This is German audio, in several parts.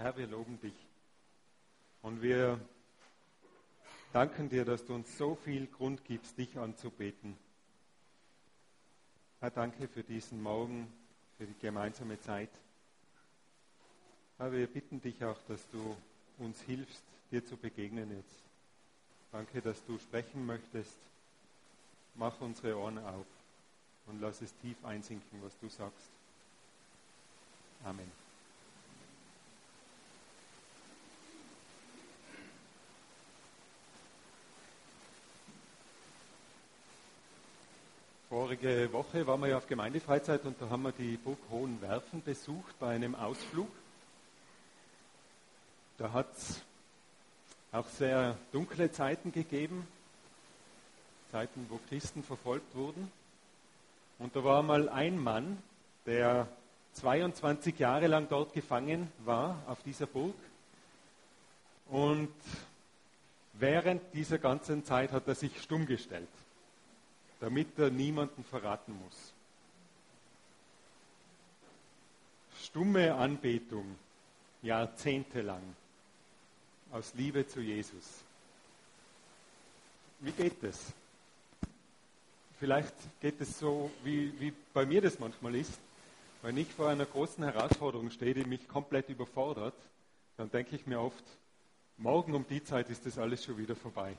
Herr, wir loben dich und wir danken dir, dass du uns so viel Grund gibst, dich anzubeten. Herr, danke für diesen Morgen, für die gemeinsame Zeit. Herr, wir bitten dich auch, dass du uns hilfst, dir zu begegnen jetzt. Danke, dass du sprechen möchtest. Mach unsere Ohren auf und lass es tief einsinken, was du sagst. Amen. Vorige Woche waren wir ja auf Gemeindefreizeit und da haben wir die Burg Hohenwerfen besucht bei einem Ausflug. Da hat es auch sehr dunkle Zeiten gegeben, Zeiten, wo Christen verfolgt wurden. Und da war mal ein Mann, der 22 Jahre lang dort gefangen war, auf dieser Burg. Und während dieser ganzen Zeit hat er sich stumm gestellt, damit er niemanden verraten muss. Stumme Anbetung, jahrzehntelang, aus Liebe zu Jesus. Wie geht das? Vielleicht geht es so, wie bei mir das manchmal ist. Wenn ich vor einer großen Herausforderung stehe, die mich komplett überfordert, dann denke ich mir oft, morgen um die Zeit ist das alles schon wieder vorbei.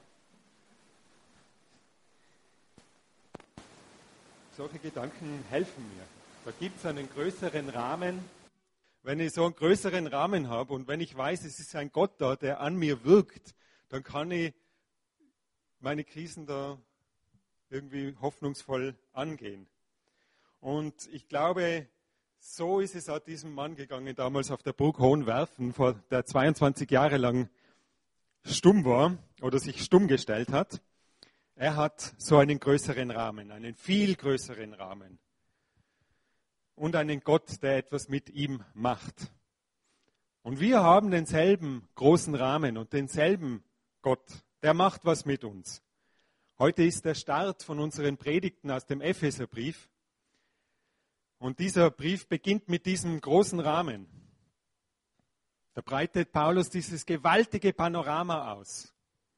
Solche Gedanken helfen mir. Da gibt es einen größeren Rahmen. Wenn ich so einen größeren Rahmen habe und wenn ich weiß, es ist ein Gott da, der an mir wirkt, dann kann ich meine Krisen da irgendwie hoffnungsvoll angehen. Und ich glaube, so ist es auch diesem Mann gegangen, damals auf der Burg Hohenwerfen, der 22 Jahre lang stumm war oder sich stumm gestellt hat. Er hat so einen größeren Rahmen, einen viel größeren Rahmen. Und einen Gott, der etwas mit ihm macht. Und wir haben denselben großen Rahmen und denselben Gott, der macht was mit uns. Heute ist der Start von unseren Predigten aus dem Epheserbrief. Und dieser Brief beginnt mit diesem großen Rahmen. Da breitet Paulus dieses gewaltige Panorama aus,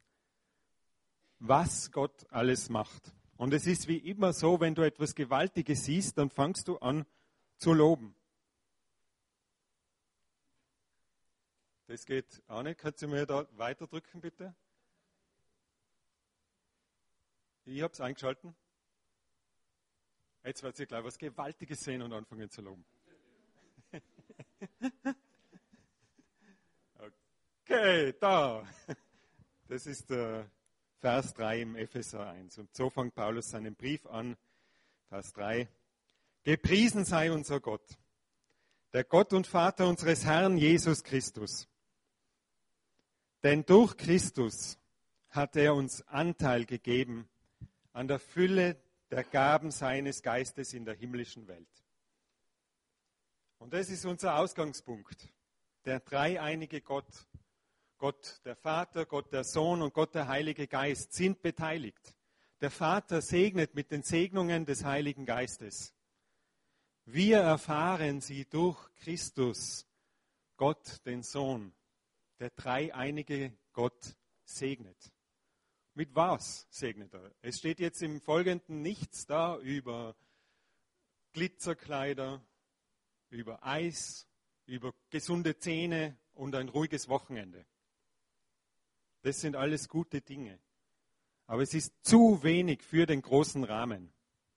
was Gott alles macht. Und es ist wie immer so, wenn du etwas Gewaltiges siehst, dann fangst du an zu loben. Das geht auch nicht. Kannst du mir da weiterdrücken, bitte? Ich habe es eingeschalten. Jetzt werdet ihr gleich was Gewaltiges sehen und anfangen zu loben. Okay, da. Das ist der Vers 3 im Epheser 1. Und so fängt Paulus seinen Brief an. Vers 3. Gepriesen sei unser Gott, der Gott und Vater unseres Herrn Jesus Christus. Denn durch Christus hat er uns Anteil gegeben an der Fülle der Gaben seines Geistes in der himmlischen Welt. Und das ist unser Ausgangspunkt. Der dreieinige Gott, Gott der Vater, Gott der Sohn und Gott der Heilige Geist sind beteiligt. Der Vater segnet mit den Segnungen des Heiligen Geistes. Wir erfahren sie durch Christus, Gott, den Sohn. Der dreieinige Gott segnet. Mit was segnet er? Es steht jetzt im Folgenden nichts da über Glitzerkleider, über Eis, über gesunde Zähne und ein ruhiges Wochenende. Das sind alles gute Dinge. Aber es ist zu wenig für den großen Rahmen.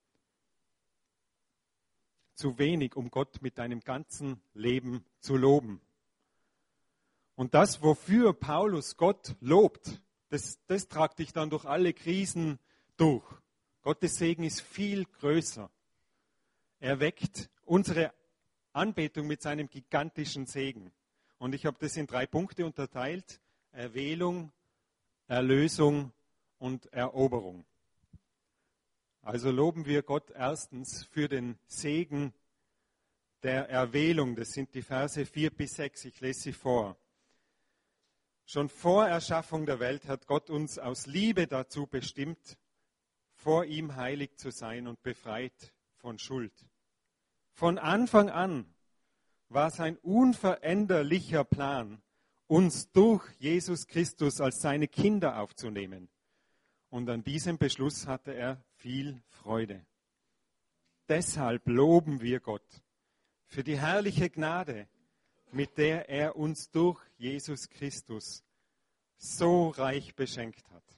Zu wenig, um Gott mit deinem ganzen Leben zu loben. Und das, wofür Paulus Gott lobt, das tragt dich dann durch alle Krisen durch. Gottes Segen ist viel größer. Er weckt unsere Anbetung mit seinem gigantischen Segen. Und ich habe das in 3 Punkte unterteilt. Erwählung, Erlösung und Eroberung. Also loben wir Gott erstens für den Segen der Erwählung. Das sind die Verse 4 bis 6. Ich lese sie vor. Schon vor Erschaffung der Welt hat Gott uns aus Liebe dazu bestimmt, vor ihm heilig zu sein und befreit von Schuld. Von Anfang an war sein unveränderlicher Plan, uns durch Jesus Christus als seine Kinder aufzunehmen. Und an diesem Beschluss hatte er viel Freude. Deshalb loben wir Gott für die herrliche Gnade, mit der er uns durch Jesus Christus so reich beschenkt hat.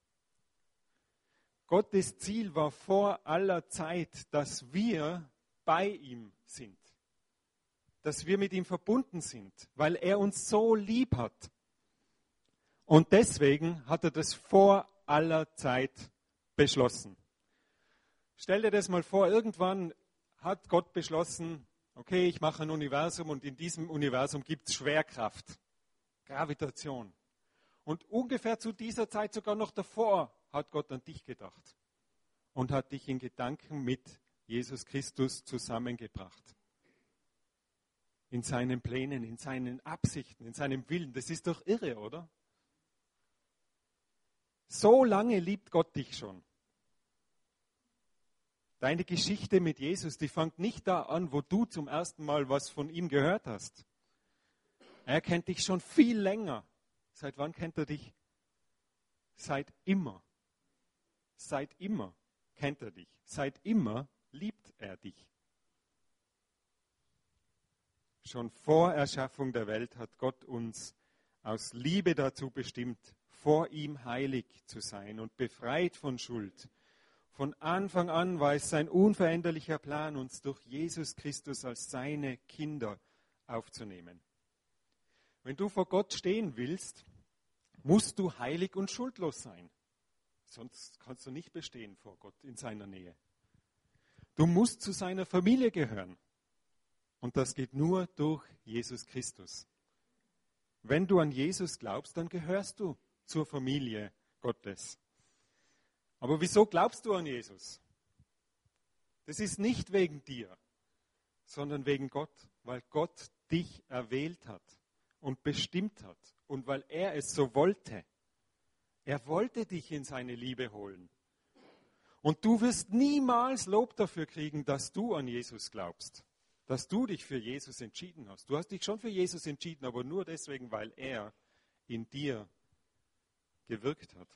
Gottes Ziel war vor aller Zeit, dass wir bei ihm sind, dass wir mit ihm verbunden sind, weil er uns so lieb hat. Und deswegen hat er das vor aller Zeit beschlossen. Stell dir das mal vor, irgendwann hat Gott beschlossen, okay, ich mache ein Universum und in diesem Universum gibt es Schwerkraft, Gravitation. Und ungefähr zu dieser Zeit, sogar noch davor, hat Gott an dich gedacht und hat dich in Gedanken mit Jesus Christus zusammengebracht. In seinen Plänen, in seinen Absichten, in seinem Willen. Das ist doch irre, oder? So lange liebt Gott dich schon. Deine Geschichte mit Jesus, die fängt nicht da an, wo du zum ersten Mal was von ihm gehört hast. Er kennt dich schon viel länger. Seit wann kennt er dich? Seit immer. Seit immer kennt er dich. Seit immer liebt er dich. Schon vor Erschaffung der Welt hat Gott uns aus Liebe dazu bestimmt, vor ihm heilig zu sein und befreit von Schuld. Von Anfang an war es sein unveränderlicher Plan, uns durch Jesus Christus als seine Kinder aufzunehmen. Wenn du vor Gott stehen willst, musst du heilig und schuldlos sein. Sonst kannst du nicht bestehen vor Gott in seiner Nähe. Du musst zu seiner Familie gehören. Und das geht nur durch Jesus Christus. Wenn du an Jesus glaubst, dann gehörst du zur Familie Gottes. Aber wieso glaubst du an Jesus? Das ist nicht wegen dir, sondern wegen Gott, weil Gott dich erwählt hat und bestimmt hat und weil er es so wollte. Er wollte dich in seine Liebe holen. Und du wirst niemals Lob dafür kriegen, dass du an Jesus glaubst, dass du dich für Jesus entschieden hast. Du hast dich schon für Jesus entschieden, aber nur deswegen, weil er in dir gewirkt hat.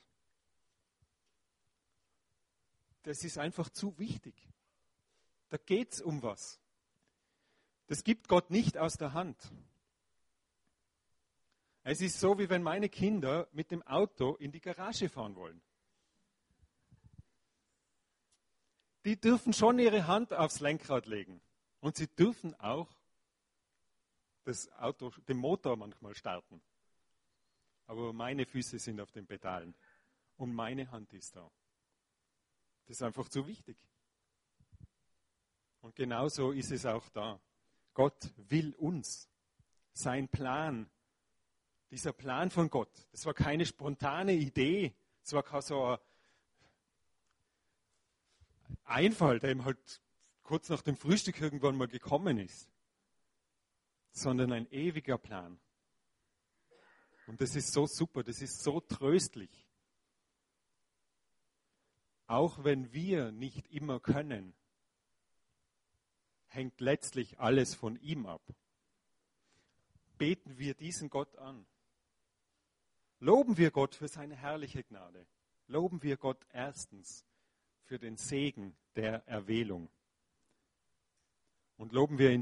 Das ist einfach zu wichtig. Da geht es um was. Das gibt Gott nicht aus der Hand. Es ist so, wie wenn meine Kinder mit dem Auto in die Garage fahren wollen. Die dürfen schon ihre Hand aufs Lenkrad legen. Und sie dürfen auch das Auto, den Motor manchmal starten. Aber meine Füße sind auf den Pedalen. Und meine Hand ist da. Das ist einfach zu wichtig. Und genauso ist es auch da. Gott will uns. Sein Plan, dieser Plan von Gott, das war keine spontane Idee. Es war kein so ein Einfall, der ihm halt kurz nach dem Frühstück irgendwann mal gekommen ist. Sondern ein ewiger Plan. Und das ist so super, das ist so tröstlich. Auch wenn wir nicht immer können, hängt letztlich alles von ihm ab. Beten wir diesen Gott an. Loben wir Gott für seine herrliche Gnade. Loben wir Gott erstens für den Segen der Erwählung. Und loben wir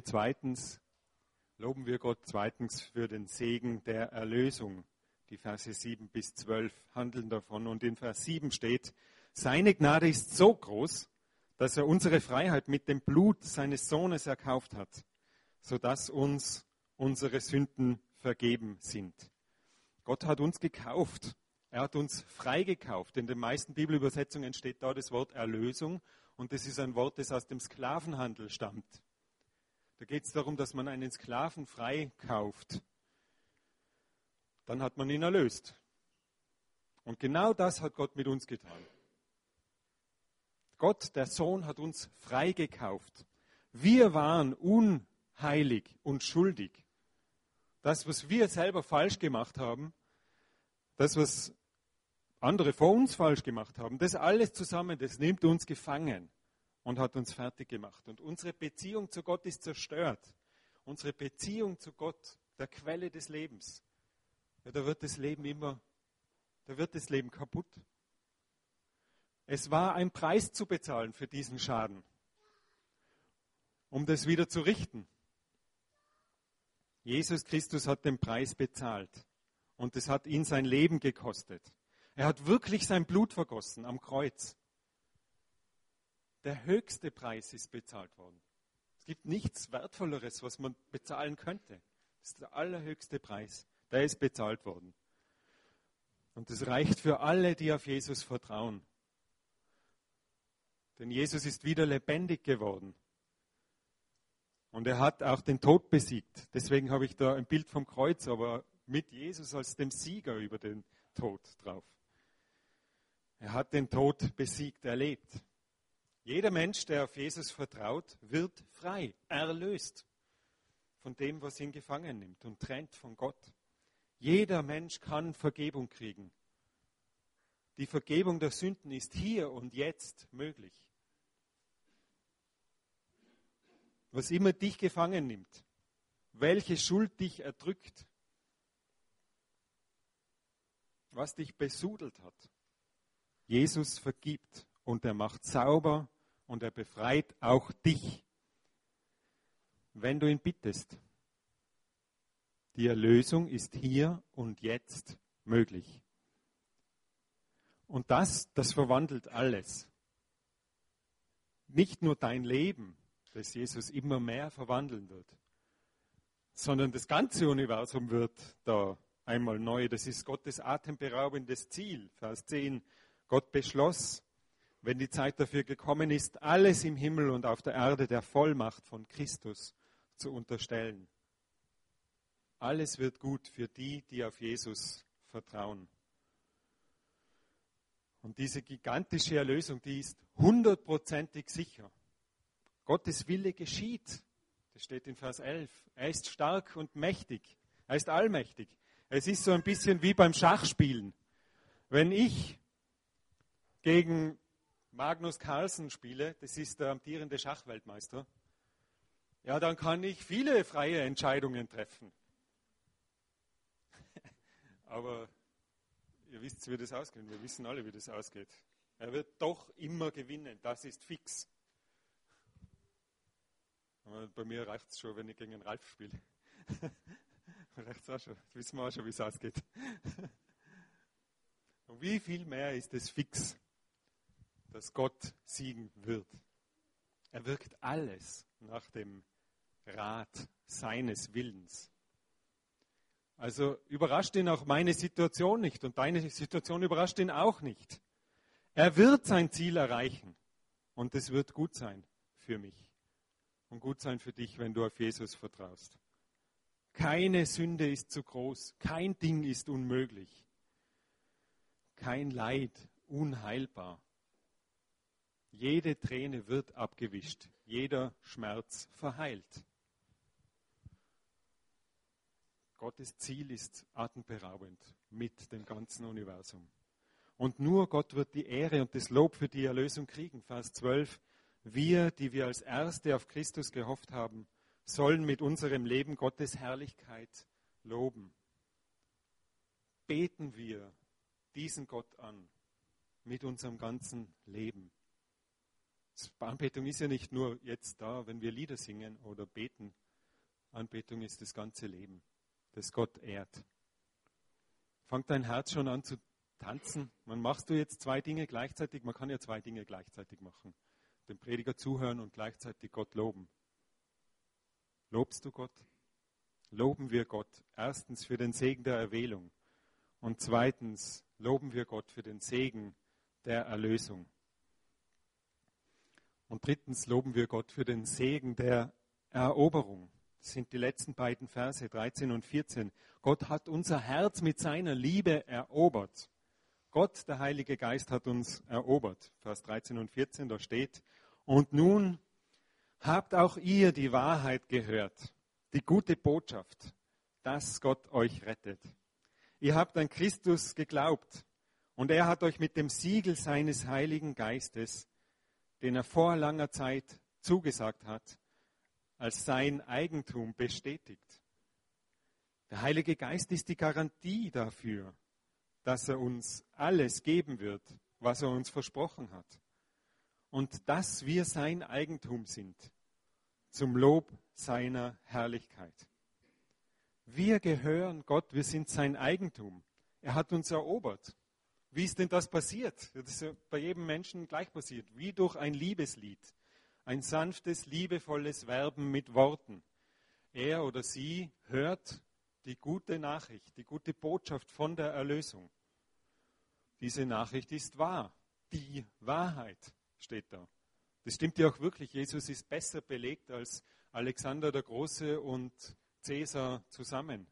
Gott zweitens für den Segen der Erlösung. Die Verse 7 bis 12 handeln davon. Und in Vers 7 steht, seine Gnade ist so groß, dass er unsere Freiheit mit dem Blut seines Sohnes erkauft hat, sodass uns unsere Sünden vergeben sind. Gott hat uns gekauft. Er hat uns freigekauft. In den meisten Bibelübersetzungen steht da das Wort Erlösung und das ist ein Wort, das aus dem Sklavenhandel stammt. Da geht es darum, dass man einen Sklaven freikauft. Dann hat man ihn erlöst. Und genau das hat Gott mit uns getan. Gott, der Sohn, hat uns freigekauft. Wir waren unheilig und schuldig. Das, was wir selber falsch gemacht haben, das, was andere vor uns falsch gemacht haben, das alles zusammen, das nimmt uns gefangen und hat uns fertig gemacht. Und unsere Beziehung zu Gott ist zerstört. unsere Beziehung zu Gott, der Quelle des Lebens, ja, da wird das Leben kaputt. Es war ein Preis zu bezahlen für diesen Schaden, um das wieder zu richten. Jesus Christus hat den Preis bezahlt und es hat ihn sein Leben gekostet. Er hat wirklich sein Blut vergossen am Kreuz. Der höchste Preis ist bezahlt worden. Es gibt nichts Wertvolleres, was man bezahlen könnte. Das ist der allerhöchste Preis. Der ist bezahlt worden. Und das reicht für alle, die auf Jesus vertrauen. Denn Jesus ist wieder lebendig geworden. Und er hat auch den Tod besiegt. Deswegen habe ich da ein Bild vom Kreuz, aber mit Jesus als dem Sieger über den Tod drauf. Er hat den Tod besiegt, er lebt. Jeder Mensch, der auf Jesus vertraut, wird frei, erlöst von dem, was ihn gefangen nimmt und trennt von Gott. Jeder Mensch kann Vergebung kriegen. Die Vergebung der Sünden ist hier und jetzt möglich. Was immer dich gefangen nimmt, welche Schuld dich erdrückt, was dich besudelt hat, Jesus vergibt und er macht sauber und er befreit auch dich, wenn du ihn bittest. Die Erlösung ist hier und jetzt möglich. Und das verwandelt alles. Nicht nur dein Leben, das Jesus immer mehr verwandeln wird, sondern das ganze Universum wird da einmal neu. Das ist Gottes atemberaubendes Ziel. Vers 10. Gott beschloss, wenn die Zeit dafür gekommen ist, alles im Himmel und auf der Erde der Vollmacht von Christus zu unterstellen. Alles wird gut für die, die auf Jesus vertrauen. Und diese gigantische Erlösung, die ist 100%ig sicher. Gottes Wille geschieht. Das steht in Vers 11. Er ist stark und mächtig. Er ist allmächtig. Es ist so ein bisschen wie beim Schachspielen. Wenn ich gegen Magnus Carlsen spiele, das ist der amtierende Schachweltmeister, ja, dann kann ich viele freie Entscheidungen treffen. Aber ihr wisst, wie das ausgeht. Wir wissen alle, wie das ausgeht. Er wird doch immer gewinnen. Das ist fix. Aber bei mir reicht es schon, wenn ich gegen einen Ralf spiele. Reicht es auch schon. Das wissen wir auch schon, wie es ausgeht. Und wie viel mehr ist es fix, dass Gott siegen wird? Er wirkt alles nach dem Rat seines Willens. Also überrascht ihn auch meine Situation nicht und deine Situation überrascht ihn auch nicht. Er wird sein Ziel erreichen und es wird gut sein für mich und gut sein für dich, wenn du auf Jesus vertraust. Keine Sünde ist zu groß, kein Ding ist unmöglich, kein Leid unheilbar. Jede Träne wird abgewischt, jeder Schmerz verheilt. Gottes Ziel ist atemberaubend mit dem ganzen Universum. Und nur Gott wird die Ehre und das Lob für die Erlösung kriegen. Vers 12. Wir, die wir als Erste auf Christus gehofft haben, sollen mit unserem Leben Gottes Herrlichkeit loben. Beten wir diesen Gott an mit unserem ganzen Leben. Anbetung ist ja nicht nur jetzt da, wenn wir Lieder singen oder beten. Anbetung ist das ganze Leben, das Gott ehrt. Fängt dein Herz schon an zu tanzen? Machst du jetzt zwei Dinge gleichzeitig? Man kann ja zwei Dinge gleichzeitig machen. Dem Prediger zuhören und gleichzeitig Gott loben. Lobst du Gott? Loben wir Gott. Erstens für den Segen der Erwählung. Und zweitens loben wir Gott für den Segen der Erlösung. Und drittens loben wir Gott für den Segen der Eroberung. Das sind die letzten beiden Verse, 13 und 14. Gott hat unser Herz mit seiner Liebe erobert. Gott, der Heilige Geist, hat uns erobert. Vers 13 und 14, da steht, und nun habt auch ihr die Wahrheit gehört, die gute Botschaft, dass Gott euch rettet. Ihr habt an Christus geglaubt und er hat euch mit dem Siegel seines Heiligen Geistes, den er vor langer Zeit zugesagt hat, als sein Eigentum bestätigt. Der Heilige Geist ist die Garantie dafür, dass er uns alles geben wird, was er uns versprochen hat. Und dass wir sein Eigentum sind, zum Lob seiner Herrlichkeit. Wir gehören Gott, wir sind sein Eigentum. Er hat uns erobert. Wie ist denn das passiert? Das ist ja bei jedem Menschen gleich passiert. Wie durch ein Liebeslied. Ein sanftes, liebevolles Werben mit Worten. Er oder sie hört die gute Nachricht, die gute Botschaft von der Erlösung. Diese Nachricht ist wahr. Die Wahrheit steht da. Das stimmt ja auch wirklich. Jesus ist besser belegt als Alexander der Große und Cäsar zusammen.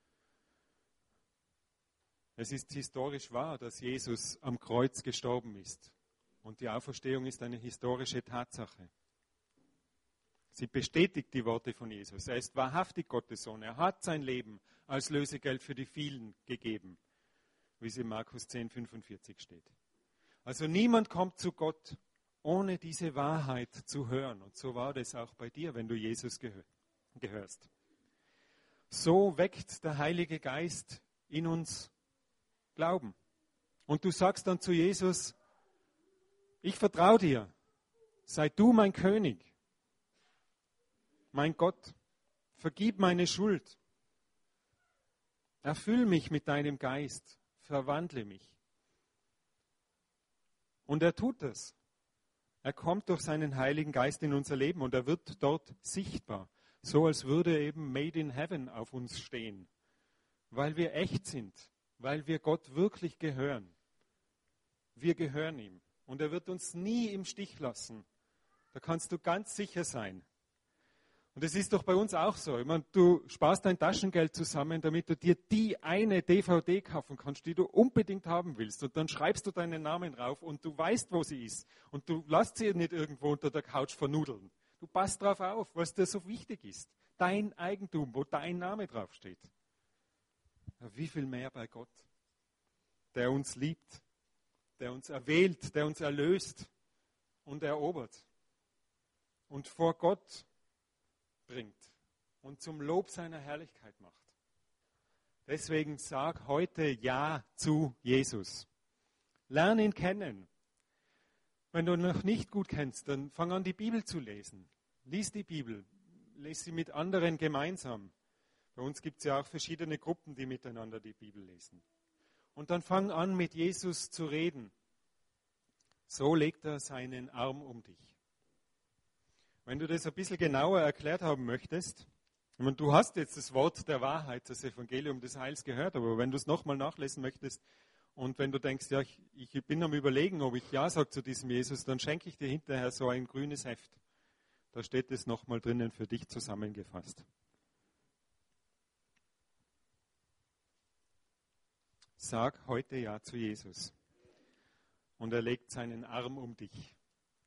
Es ist historisch wahr, dass Jesus am Kreuz gestorben ist. Und die Auferstehung ist eine historische Tatsache. Sie bestätigt die Worte von Jesus. Er ist wahrhaftig Gottes Sohn. Er hat sein Leben als Lösegeld für die vielen gegeben, wie es in Markus 10,45 steht. Also niemand kommt zu Gott, ohne diese Wahrheit zu hören. Und so war das auch bei dir, wenn du Jesus gehörst. So weckt der Heilige Geist in uns Glauben. Und du sagst dann zu Jesus, ich vertraue dir, sei du mein König, mein Gott, vergib meine Schuld, erfüll mich mit deinem Geist, verwandle mich. Und er tut es. Er kommt durch seinen Heiligen Geist in unser Leben und er wird dort sichtbar, so als würde eben Made in Heaven auf uns stehen, weil wir echt sind, weil wir Gott wirklich gehören. Wir gehören ihm und er wird uns nie im Stich lassen. Da kannst du ganz sicher sein. Und es ist doch bei uns auch so. Ich meine, du sparst dein Taschengeld zusammen, damit du dir die eine DVD kaufen kannst, die du unbedingt haben willst. Und dann schreibst du deinen Namen drauf und du weißt, wo sie ist. Und du lässt sie nicht irgendwo unter der Couch vernudeln. Du passt drauf auf, was dir so wichtig ist. Dein Eigentum, wo dein Name draufsteht. Wie viel mehr bei Gott, der uns liebt, der uns erwählt, der uns erlöst und erobert. Und vor Gott bringt und zum Lob seiner Herrlichkeit macht. Deswegen sag heute Ja zu Jesus. Lern ihn kennen. Wenn du ihn noch nicht gut kennst, dann fang an, die Bibel zu lesen. Lies die Bibel, lese sie mit anderen gemeinsam. Bei uns gibt es ja auch verschiedene Gruppen, die miteinander die Bibel lesen. Und dann fang an, mit Jesus zu reden. So legt er seinen Arm um dich. Wenn du das ein bisschen genauer erklärt haben möchtest, ich meine, du hast jetzt das Wort der Wahrheit, das Evangelium des Heils gehört, aber wenn du es nochmal nachlesen möchtest und wenn du denkst, ja, ich bin am Überlegen, ob ich Ja sage zu diesem Jesus, dann schenke ich dir hinterher so ein grünes Heft. Da steht es nochmal drinnen für dich zusammengefasst. Sag heute Ja zu Jesus. Und er legt seinen Arm um dich.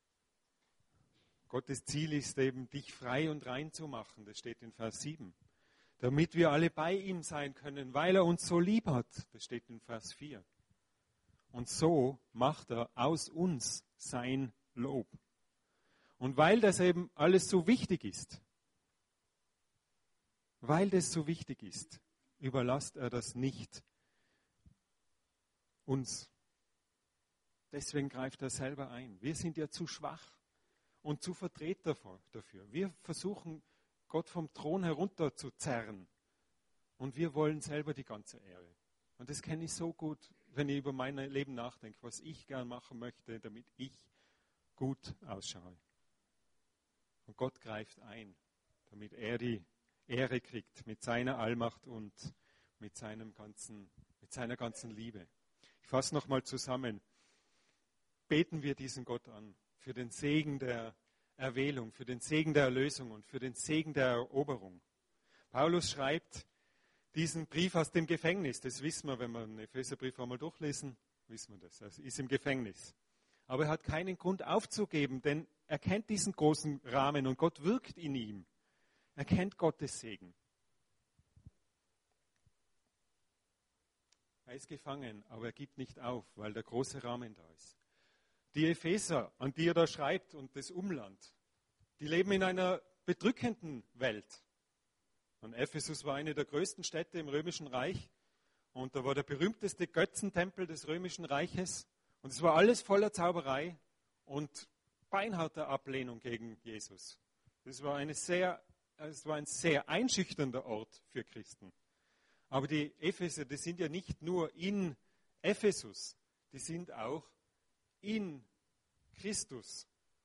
Gottes Ziel ist eben, dich frei und rein zu machen. Das steht in Vers 7. Damit wir alle bei ihm sein können, weil er uns so lieb hat. Das steht in Vers 4. Und so macht er aus uns sein Lob. Und weil das eben alles so wichtig ist, überlasst er das nicht uns. Deswegen greift er selber ein. Wir sind ja zu schwach und zu Vertreter dafür. Wir versuchen, Gott vom Thron herunter zu zerren. Und wir wollen selber die ganze Ehre. Und das kenne ich so gut, wenn ich über mein Leben nachdenke, was ich gern machen möchte, damit ich gut ausschaue. Und Gott greift ein, damit er die Ehre kriegt mit seiner Allmacht und mit seiner ganzen Liebe. Ich fasse nochmal zusammen. Beten wir diesen Gott an für den Segen der Erwählung, für den Segen der Erlösung und für den Segen der Eroberung. Paulus schreibt diesen Brief aus dem Gefängnis. Das wissen wir, wenn wir den Epheserbrief einmal durchlesen, wissen wir das. Er ist im Gefängnis. Aber er hat keinen Grund aufzugeben, denn er kennt diesen großen Rahmen und Gott wirkt in ihm. Er kennt Gottes Segen. Er ist gefangen, aber er gibt nicht auf, weil der große Rahmen da ist. Die Epheser, an die er da schreibt und das Umland, die leben in einer bedrückenden Welt. Und Ephesus war eine der größten Städte im Römischen Reich. Und da war der berühmteste Götzentempel des Römischen Reiches. Und es war alles voller Zauberei und beinharter Ablehnung gegen Jesus. Es war ein sehr einschüchternder Ort für Christen. Aber die Epheser, die sind ja nicht nur in Ephesus, die sind auch in Christus.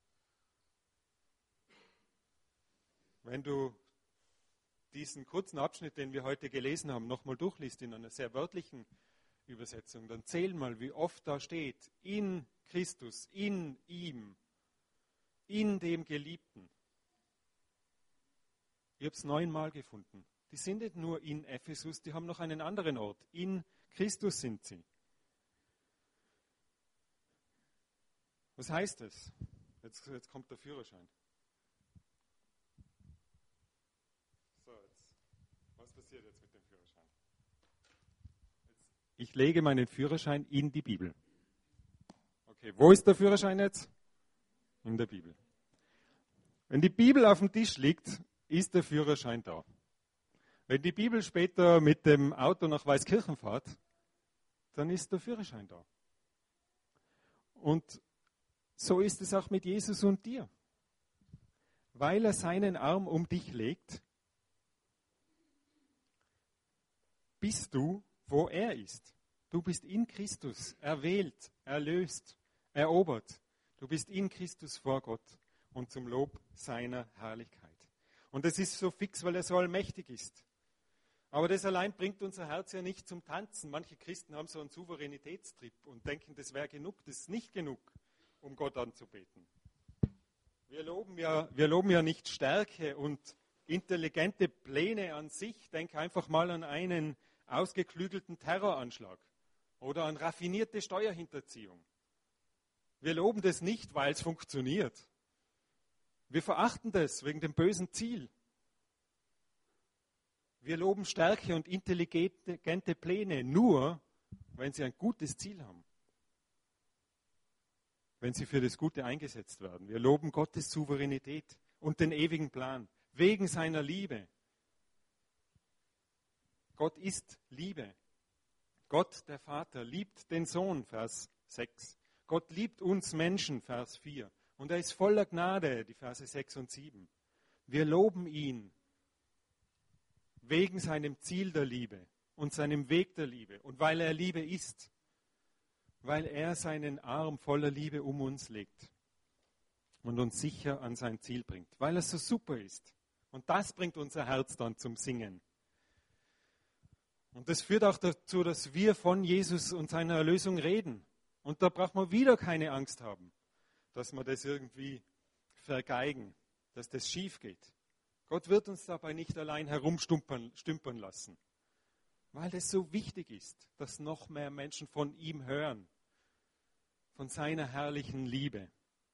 Wenn du diesen kurzen Abschnitt, den wir heute gelesen haben, nochmal durchliest in einer sehr wörtlichen Übersetzung, dann zähl mal, wie oft da steht, in Christus, in ihm, in dem Geliebten. Ich habe es 9-mal gefunden. Die sind nicht nur in Ephesus, die haben noch einen anderen Ort. In Christus sind sie. Was heißt das? Jetzt kommt der Führerschein. Was passiert jetzt mit dem Führerschein? Ich lege meinen Führerschein in die Bibel. Okay, wo ist der Führerschein jetzt? In der Bibel. Wenn die Bibel auf dem Tisch liegt, ist der Führerschein da. Wenn die Bibel später mit dem Auto nach Weißkirchen fährt, dann ist der Führerschein da. Und so ist es auch mit Jesus und dir. Weil er seinen Arm um dich legt, bist du, wo er ist. Du bist in Christus, erwählt, erlöst, erobert. Du bist in Christus vor Gott und zum Lob seiner Herrlichkeit. Und das ist so fix, weil er so allmächtig ist. Aber das allein bringt unser Herz ja nicht zum Tanzen. Manche Christen haben so einen Souveränitätstrip und denken, das wäre genug. Das ist nicht genug, um Gott anzubeten. Wir loben ja nicht Stärke und intelligente Pläne an sich. Denk einfach mal an einen ausgeklügelten Terroranschlag oder an raffinierte Steuerhinterziehung. Wir loben das nicht, weil es funktioniert. Wir verachten das wegen dem bösen Ziel. Wir loben Stärke und intelligente Pläne nur, wenn sie ein gutes Ziel haben. Wenn sie für das Gute eingesetzt werden. Wir loben Gottes Souveränität und den ewigen Plan, wegen seiner Liebe. Gott ist Liebe. Gott, der Vater, liebt den Sohn, Vers 6. Gott liebt uns Menschen, Vers 4. Und er ist voller Gnade, die Verse 6 und 7. Wir loben ihn wegen seinem Ziel der Liebe und seinem Weg der Liebe und weil er Liebe ist, weil er seinen Arm voller Liebe um uns legt und uns sicher an sein Ziel bringt, weil er so super ist. Und das bringt unser Herz dann zum Singen. Und das führt auch dazu, dass wir von Jesus und seiner Erlösung reden. Und da braucht man wieder keine Angst haben, dass wir das irgendwie vergeigen, dass das schief geht. Gott wird uns dabei nicht allein herumstümpern lassen, weil das so wichtig ist, dass noch mehr Menschen von ihm hören, von seiner herrlichen Liebe.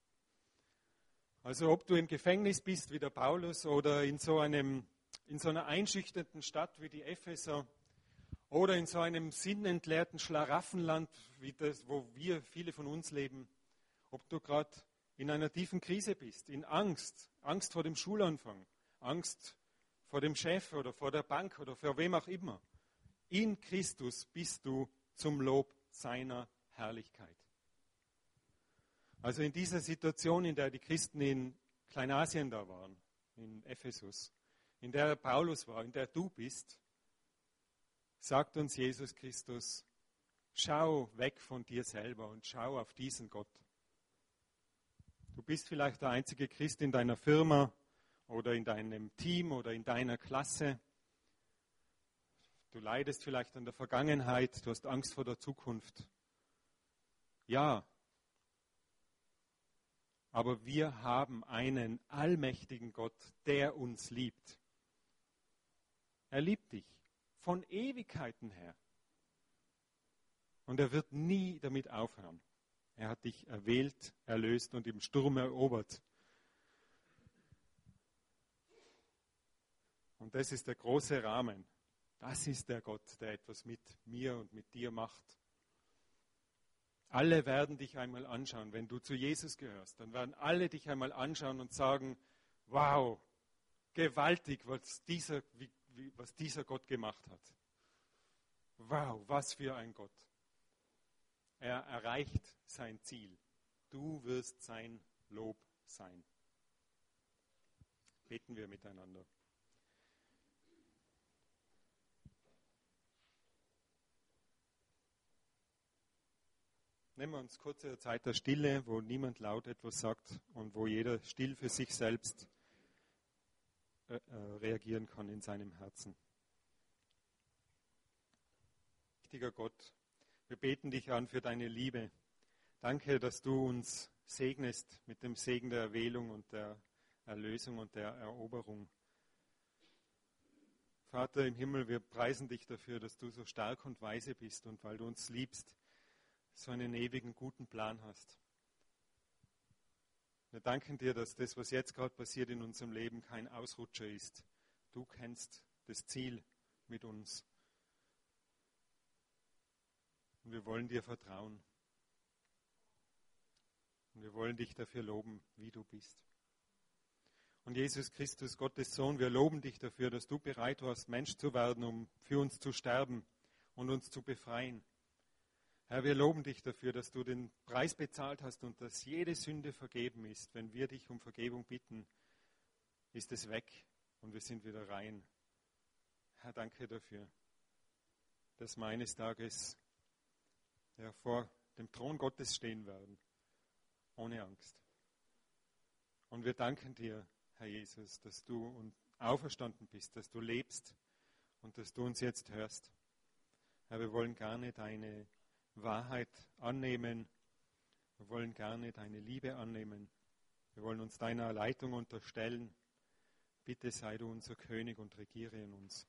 Also ob du im Gefängnis bist wie der Paulus oder in so einer einschüchternden Stadt wie die Epheser oder in so einem sinnentleerten Schlaraffenland wie das, wo viele von uns leben, ob du gerade in einer tiefen Krise bist, in Angst vor dem Schulanfang, Angst vor dem Chef oder vor der Bank oder vor wem auch immer. In Christus bist du zum Lob seiner Herrlichkeit. Also in dieser Situation, in der die Christen in Kleinasien da waren, in Ephesus, in der Paulus war, in der du bist, sagt uns Jesus Christus, schau weg von dir selber und schau auf diesen Gott. Du bist vielleicht der einzige Christ in deiner Firma oder in deinem Team oder in deiner Klasse. Du leidest vielleicht an der Vergangenheit, du hast Angst vor der Zukunft. Ja, aber wir haben einen allmächtigen Gott, der uns liebt. Er liebt dich von Ewigkeiten her. Und er wird nie damit aufhören. Er hat dich erwählt, erlöst und im Sturm erobert. Und das ist der große Rahmen. Das ist der Gott, der etwas mit mir und mit dir macht. Alle werden dich einmal anschauen. Wenn du zu Jesus gehörst, dann werden alle dich einmal anschauen und sagen, wow, gewaltig, was dieser Gott gemacht hat. Wow, was für ein Gott. Er erreicht sein Ziel. Du wirst sein Lob sein. Beten wir miteinander. Nehmen wir uns kurze Zeit der Stille, wo niemand laut etwas sagt und wo jeder still für sich selbst reagieren kann in seinem Herzen. Mächtiger Gott, wir beten dich an für deine Liebe. Danke, dass du uns segnest mit dem Segen der Erwählung und der Erlösung und der Eroberung. Vater im Himmel, wir preisen dich dafür, dass du so stark und weise bist und weil du uns liebst, so einen ewigen guten Plan hast. Wir danken dir, dass das, was jetzt gerade passiert in unserem Leben, kein Ausrutscher ist. Du kennst das Ziel mit uns. Und wir wollen dir vertrauen. Und wir wollen dich dafür loben, wie du bist. Und Jesus Christus, Gottes Sohn, wir loben dich dafür, dass du bereit warst, Mensch zu werden, um für uns zu sterben und uns zu befreien. Herr, wir loben dich dafür, dass du den Preis bezahlt hast und dass jede Sünde vergeben ist. Wenn wir dich um Vergebung bitten, ist es weg und wir sind wieder rein. Herr, danke dafür, dass wir eines Tages vor dem Thron Gottes stehen werden, ohne Angst. Und wir danken dir, Herr Jesus, dass du auferstanden bist, dass du lebst und dass du uns jetzt hörst. Herr, wir wollen gerne deine Wahrheit annehmen. Wir wollen gerne deine Liebe annehmen. Wir wollen uns deiner Leitung unterstellen. Bitte sei du unser König und regiere in uns.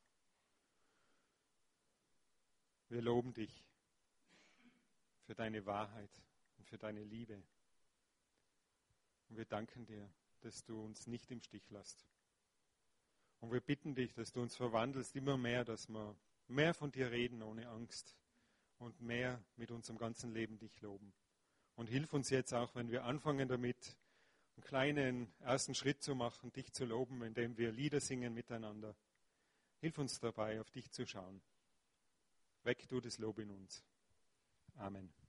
Wir loben dich für deine Wahrheit und für deine Liebe. Und wir danken dir, dass du uns nicht im Stich lässt. Und wir bitten dich, dass du uns verwandelst immer mehr, dass wir mehr von dir reden ohne Angst und mehr mit unserem ganzen Leben dich loben. Und hilf uns jetzt auch, wenn wir anfangen damit, einen kleinen ersten Schritt zu machen, dich zu loben, indem wir Lieder singen miteinander. Hilf uns dabei, auf dich zu schauen. Weck du das Lob in uns. Amen.